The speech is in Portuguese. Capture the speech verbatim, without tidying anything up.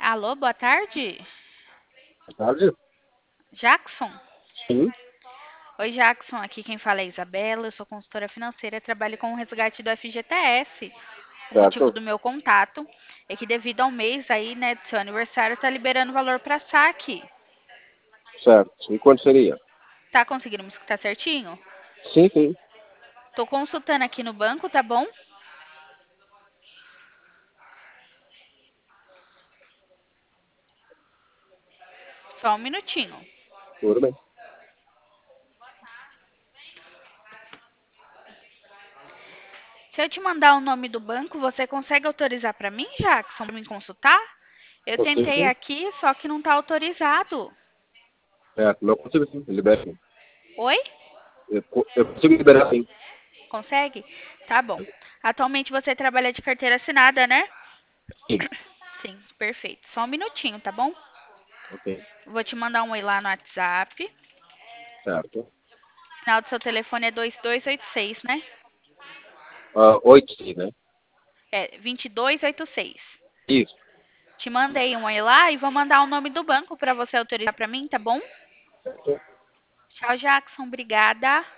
Alô, boa tarde. Boa tarde. Jackson? Sim, Oi, Jackson. Aqui quem fala é Isabela. Eu sou consultora financeira. Trabalho com o resgate do F G T S. O motivo certo, do meu contato é que devido ao mês aí, né, do seu aniversário, tá liberando valor para saque. certo. E quanto seria? Tá conseguindo me escutar certinho? Sim, sim. Tô consultando aqui no banco, tá bom? Só um minutinho. Tudo bem. Se eu te mandar o nome do banco, você consegue autorizar para mim, Jackson, para me consultar? Eu Consigo, tentei sim. aqui, só que não tá autorizado. Certo, não consigo, sim. Libera, sim. Oi? Eu, co- eu consigo liberar, sim. Consegue? Tá bom. Atualmente você trabalha de carteira assinada, né? Sim, Sim, perfeito. Só um minutinho, tá bom? ok. Vou te mandar um oi lá no WhatsApp. O Certo. final do seu telefone é dois dois oito seis, né? Ah, oito, sim, né? É vinte e dois oitenta e seis. Isso. Te mandei um oi lá e vou mandar o nome do banco para você autorizar para mim, tá bom? Certo. Tchau, Jackson. Obrigada.